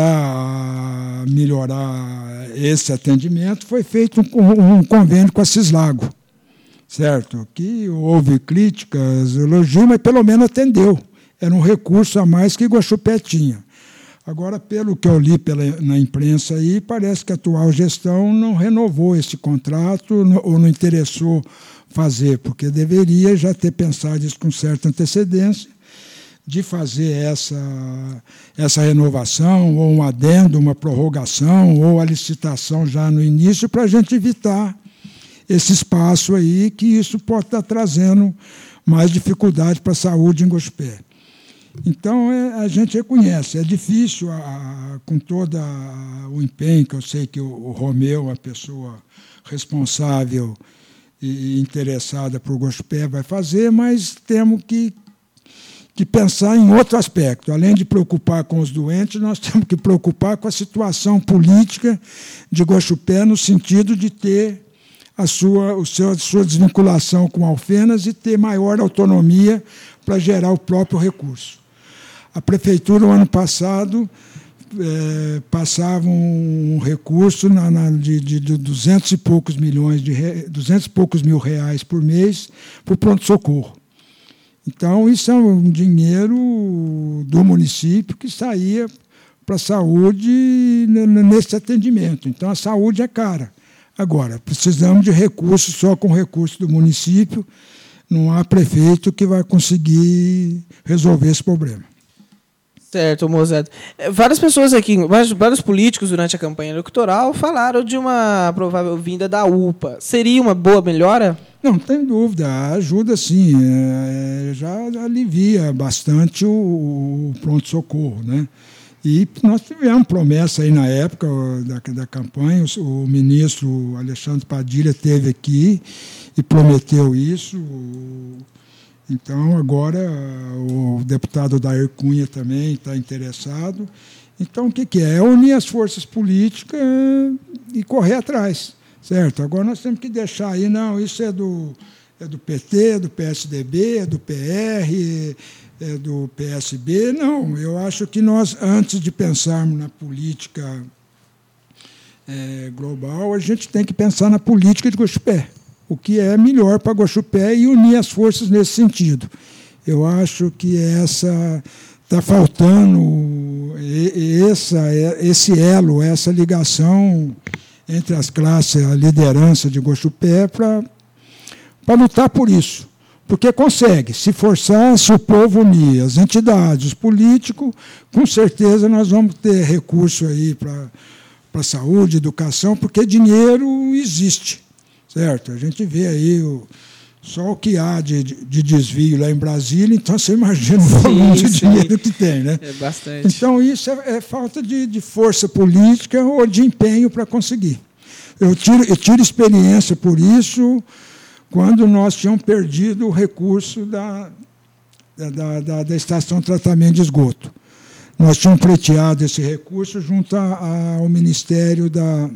tentar melhorar esse atendimento, foi feito um, um convênio com a Cislago, certo? Que houve críticas, elogios, mas pelo menos atendeu. Era um recurso a mais que Guaxupé tinha. Agora, pelo que eu li pela, na imprensa aí, parece que a atual gestão não renovou esse contrato ou não interessou fazer, porque deveria já ter pensado isso com certa antecedência, de fazer essa, essa renovação, ou um adendo, uma prorrogação, ou a licitação já no início, para a gente evitar esse espaço aí, que isso pode estar trazendo mais dificuldade para a saúde em Guaxupé. Então, é, a gente reconhece, é difícil, a, a, com todo a, o empenho, que eu sei que o, o Romeu, uma pessoa responsável e interessada por Guaxupé, vai fazer, mas temos que, que pensar em outro aspecto. Além de preocupar com os doentes, nós temos que preocupar com a situação política de Guaxupé, no sentido de ter a sua, o seu, a sua desvinculação com Alfenas e ter maior autonomia para gerar o próprio recurso. A prefeitura, no ano passado, é, passava um recurso na, na, de, de, de duzentos e poucos milhões de re, duzentos e poucos mil reais por mês para o pronto-socorro. Então, isso é um dinheiro do município que saía para a saúde nesse atendimento. Então, a saúde é cara. Agora, precisamos de recursos, só com recurso do município, não há prefeito que vai conseguir resolver esse problema. Certo, Mozart. Várias pessoas aqui, vários políticos durante a campanha eleitoral falaram de uma provável vinda da U P A. Seria uma boa melhora? Não, não tem dúvida. Ajuda sim. É, já alivia bastante o, o pronto-socorro, né? E nós tivemos promessa aí na época da, da campanha, o, o ministro Alexandre Padilha esteve aqui e prometeu isso. Então, agora, o deputado Dair Cunha também está interessado. Então, o que, que é? É unir as forças políticas e correr atrás, certo? Agora nós temos que deixar aí, não, isso é do, é do P T, é do P S D B, é do P R, é do P S B. Não, eu acho que nós, antes de pensarmos na política é, global, a gente tem que pensar na política de Guaxupé. O que é melhor para Guaxupé e unir as forças nesse sentido. Eu acho que essa está faltando essa, esse elo, essa ligação entre as classes, a liderança de Guaxupé para lutar por isso. Porque consegue, se forçar, se o povo unir, as entidades, os políticos, com certeza nós vamos ter recurso aí para para saúde, educação, porque dinheiro existe. Certo? A gente vê aí o, só o que há de, de desvio lá em Brasília, então você imagina o volume de dinheiro que tem, né? É bastante. Então, isso é, é falta de, de força política ou de empenho para conseguir. Eu tiro, eu tiro experiência por isso quando nós tínhamos perdido o recurso da, da, da, da estação de tratamento de esgoto. Nós tínhamos pleiteado esse recurso junto a, a, ao Ministério da...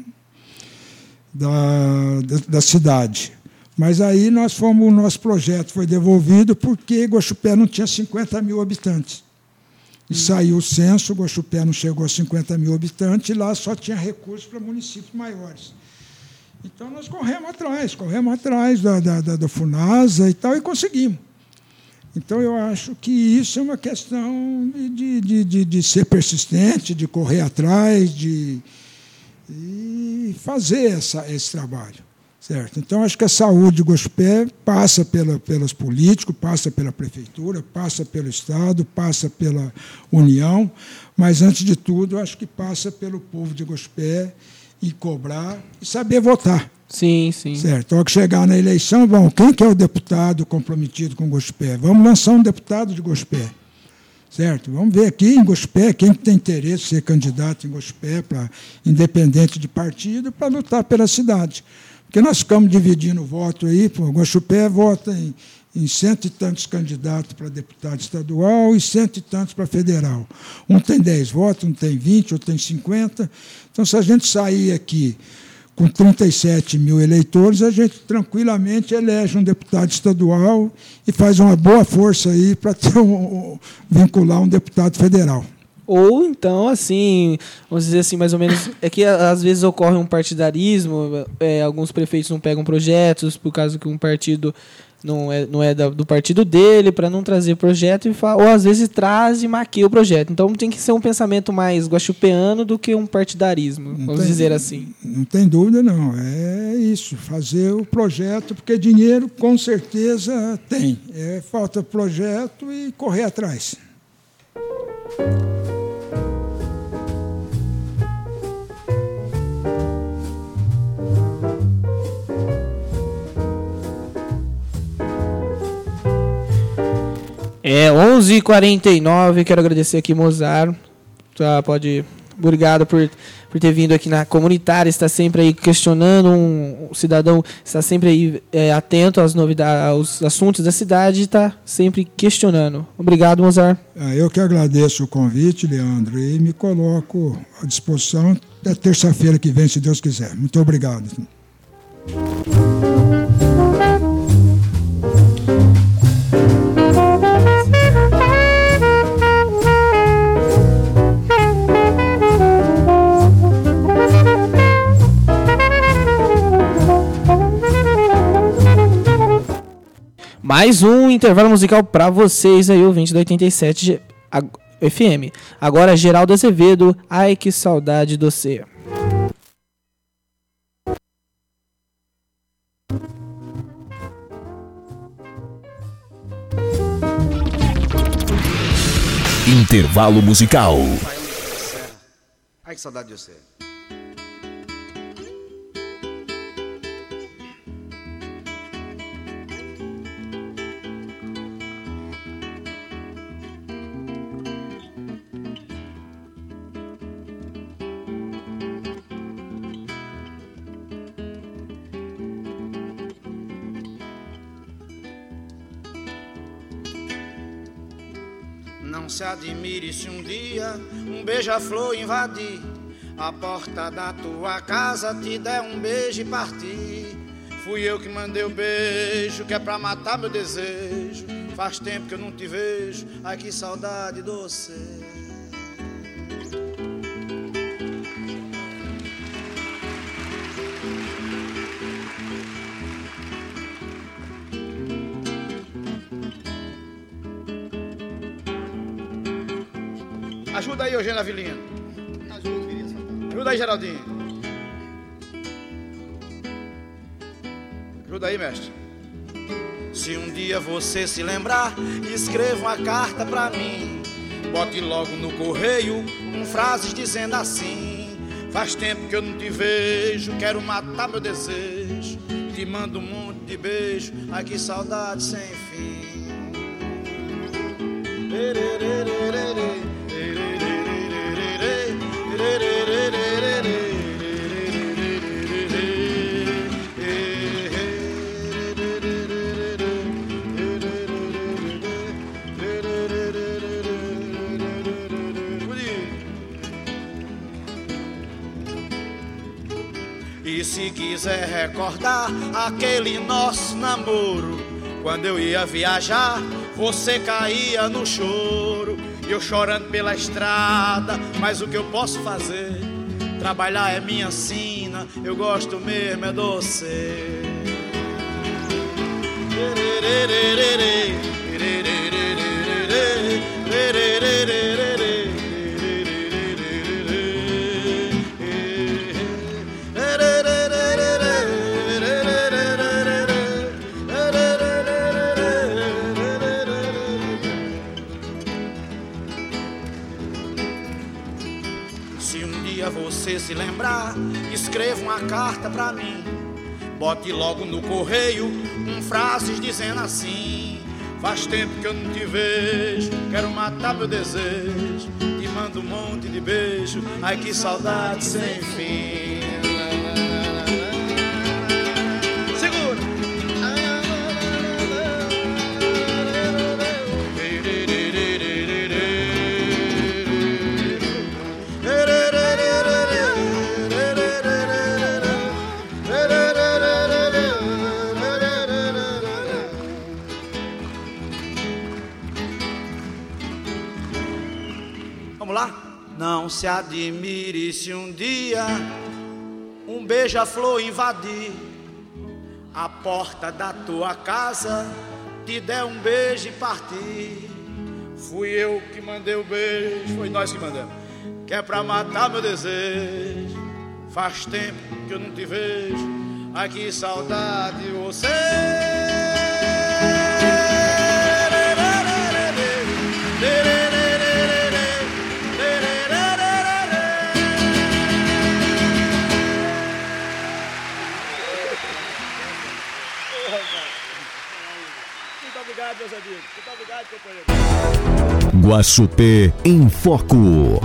Da, da, da cidade. Mas aí nós fomos, o nosso projeto foi devolvido porque Guaxupé não tinha cinquenta mil habitantes. E hum. saiu o censo, Guaxupé não chegou a cinquenta mil habitantes, e lá só tinha recursos para municípios maiores. Então nós corremos atrás, corremos atrás da, da, da, da FUNASA e tal, e conseguimos. Então eu acho que isso é uma questão de, de, de, de ser persistente, de correr atrás, de e fazer essa, esse trabalho. Certo? Então, acho que a saúde de Guaxupé passa pela, pelos políticos, passa pela prefeitura, passa pelo Estado, passa pela União, mas, antes de tudo, acho que passa pelo povo de Guaxupé e cobrar e saber votar. Sim, sim. Certo? Ao que chegar na eleição, bom, quem que é o deputado comprometido com Guaxupé? Vamos lançar um deputado de Guaxupé. Certo? Vamos ver aqui em Guaxupé quem tem interesse em ser candidato em Guaxupé, pra, independente de partido, para lutar pela cidade. Porque nós ficamos dividindo o voto aí, pô, Guaxupé vota em, em cento e tantos candidatos para deputado estadual e cento e tantos para federal. Um tem dez votos, um tem vinte, outro tem cinquenta. Então, se a gente sair aqui com trinta e sete mil eleitores, a gente tranquilamente elege um deputado estadual e faz uma boa força aí para ter um, vincular um deputado federal. Ou então, assim, vamos dizer assim, mais ou menos, é que às vezes ocorre um partidarismo, é, alguns prefeitos não pegam projetos por causa que um partido não é, não é da, do partido dele, para não trazer projeto, e fala, ou às vezes traz e maquia o projeto. Então tem que ser um pensamento mais guaxupeano do que um partidarismo, não vamos tem, dizer assim. Não tem dúvida, não. É isso, fazer o projeto, porque dinheiro com certeza tem. É, falta projeto e correr atrás. É onze e quarenta e nove, quero agradecer aqui, Mozart. Tá, pode... Obrigado por, por ter vindo aqui na comunitária, está sempre aí questionando, um, um cidadão está sempre aí é, atento às novidades, aos assuntos da cidade e está sempre questionando. Obrigado, Mozart. Eu que agradeço o convite, Leandro, e me coloco à disposição até terça-feira que vem, se Deus quiser. Muito obrigado. Mais um intervalo musical para vocês aí, ouvinte da oitenta e sete F M. Agora, Geraldo Azevedo, Ai Que Saudade do Você. Intervalo musical. Ai que saudade de você. Não se admire se um dia um beija-flor invadir a porta da tua casa, te der um beijo e partir. Fui eu que mandei o beijo, que é pra matar meu desejo. Faz tempo que eu não te vejo, ai que saudade de você. Ajuda aí, Eugênio Avilino. Ajuda aí, Geraldinho. Ajuda aí, mestre. Se um dia você se lembrar, escreva uma carta pra mim. Bote logo no correio com frases dizendo assim: faz tempo que eu não te vejo, quero matar meu desejo. Te mando um monte de beijo, ai que saudade sem fim. E se quiser recordar aquele nosso namoro, quando eu ia viajar, você caía no choro, e eu chorando pela estrada, mas o que eu posso fazer? trabalhar é minha sina, eu gosto mesmo é doce. Se um dia você se lembrar, escreva uma carta pra mim. Bote logo no correio um frases dizendo assim: faz tempo que eu não te vejo, quero matar meu desejo. Te mando um monte de beijo, ai que saudade sem fim. Segura! Vamos lá? Não se admire se um dia um beija-flor invadir a porta da tua casa, te der um beijo e partir. Fui eu que mandei o beijo, foi nós que mandamos, que é pra matar meu desejo. Faz tempo que eu não te vejo, ai que saudade de você. Muito obrigado, meus amigos. Muito obrigado, companheiro. Guaxupé em Foco.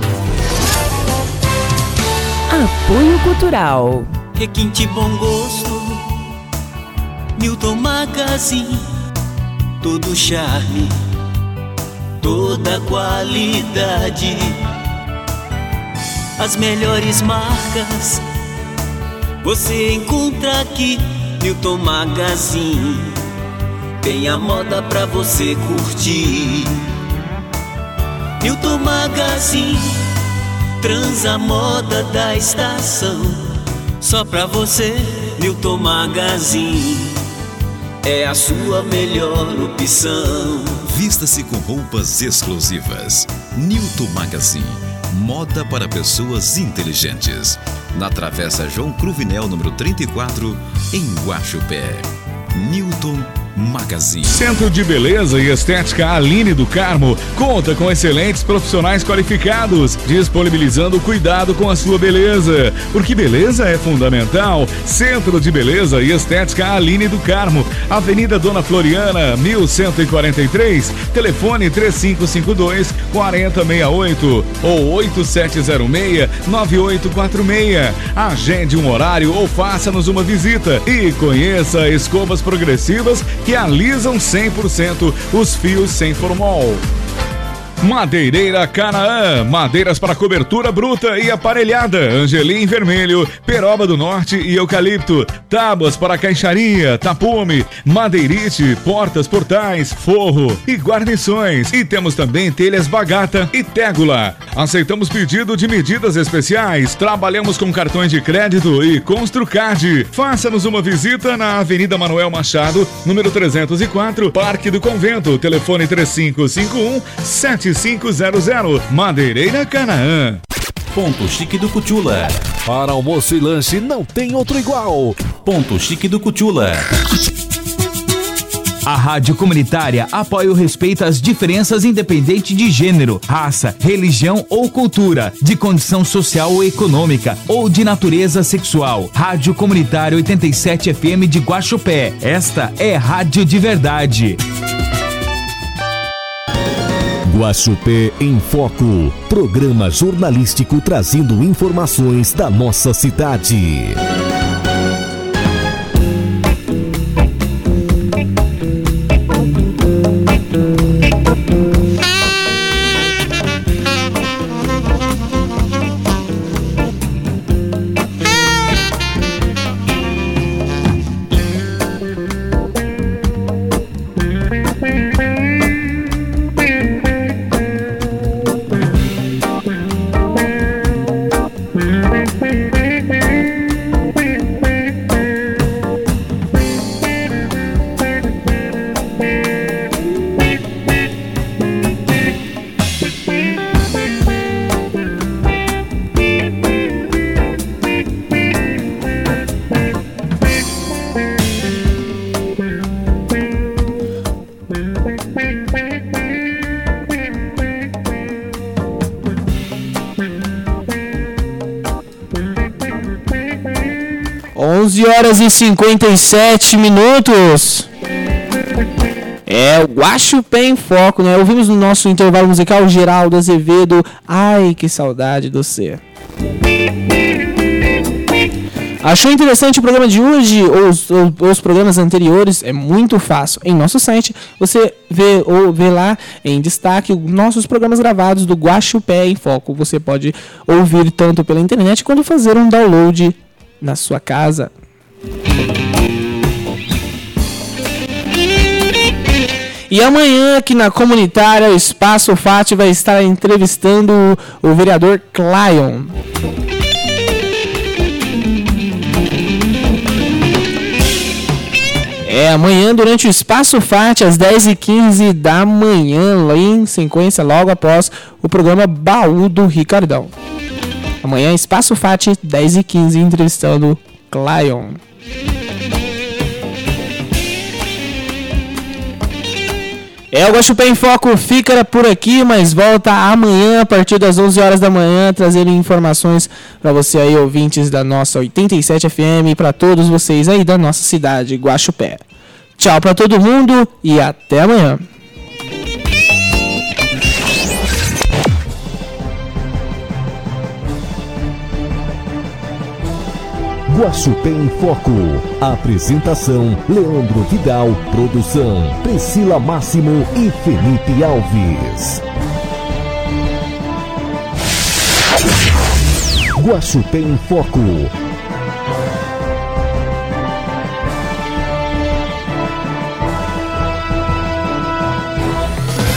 Apoio Cultural. Requinte Bom Gosto, Newton Magazine, todo charme, toda qualidade, as melhores marcas você encontra aqui. Newton Magazine tem a moda pra você curtir. Newton Magazine transa a moda da estação. Só pra você, Newton Magazine é a sua melhor opção. Vista-se com roupas exclusivas. Newton Magazine, moda para pessoas inteligentes. Na Travessa João Cruvinel, número trinta e quatro, em Guaxupé. Newton Magazine. Centro de Beleza e Estética Aline do Carmo conta com excelentes profissionais qualificados, disponibilizando cuidado com a sua beleza, porque beleza é fundamental. Centro de Beleza e Estética Aline do Carmo, Avenida Dona Floriana, mil cento e quarenta e três, telefone três cinco cinco dois, quatro zero seis oito ou oito sete zero seis, nove oito quatro seis. Agende um horário ou faça-nos uma visita e conheça escovas progressivas que alisam cem por cento os fios sem formol. Madeireira Canaã, madeiras para cobertura bruta e aparelhada, angelim vermelho, peroba do norte e eucalipto, tábuas para caixaria, tapume, madeirite, portas, portais, forro e guarnições. E temos também telhas bagata e tégula. Aceitamos pedido de medidas especiais, trabalhamos com cartões de crédito e Construcard. Faça-nos uma visita na Avenida Manuel Machado, número trezentos e quatro, Parque do Convento, telefone três cinco cinco um, sete cinco zero zero. Madeireira Canaã. Ponto Chique do Cutula. Para almoço e lanche não tem outro igual. Ponto Chique do Cutula. A rádio comunitária apoia o respeito às diferenças independente de gênero, raça, religião ou cultura, de condição social ou econômica ou de natureza sexual. Rádio Comunitária oitenta e sete F M de Guaxupé. Esta é rádio de verdade. Guaxupé em Foco, programa jornalístico trazendo informações da nossa cidade. onze horas e cinquenta e sete minutos. É o Guaxupé em Foco, né? Ouvimos no nosso intervalo musical Geraldo Azevedo. Ai, que saudade do ser. Achou interessante o programa de hoje ou os, ou os programas anteriores? É muito fácil. Em nosso site você vê, ou vê lá em destaque os nossos programas gravados do Guaxupé em Foco. Você pode ouvir tanto pela internet quanto fazer um download na sua casa. E amanhã aqui na Comunitária, o Espaço F A T vai estar entrevistando o, o vereador Clayon. É, amanhã durante o Espaço F A T, às dez e quinze da manhã, lá em sequência, logo após o programa Baú do Ricardão. Amanhã, Espaço F A T, dez e quinze, entrevistando Clayon. É, o Guaxupé em Foco fica por aqui, mas volta amanhã a partir das onze horas da manhã, trazendo informações para você aí, ouvintes da nossa oitenta e sete F M, e para todos vocês aí da nossa cidade, Guaxupé. Tchau para todo mundo e até amanhã. Guaxupé em Foco. Apresentação: Leandro Vidal. Produção: Priscila Máximo e Felipe Alves. Guaxupé em Foco.